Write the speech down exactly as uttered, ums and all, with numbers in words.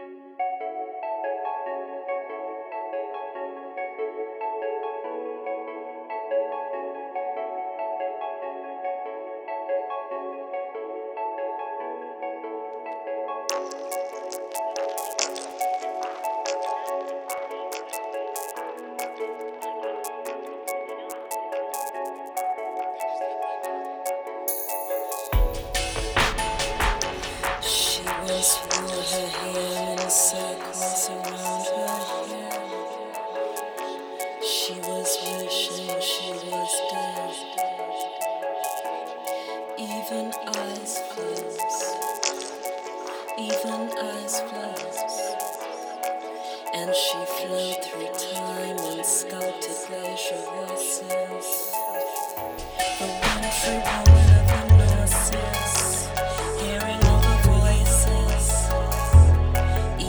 She once wore her hair in circles around her hair. She was wishing she was dead, even eyes closed, even eyes closed. And she flowed through time in sculpted glacier voices. The wintry woman.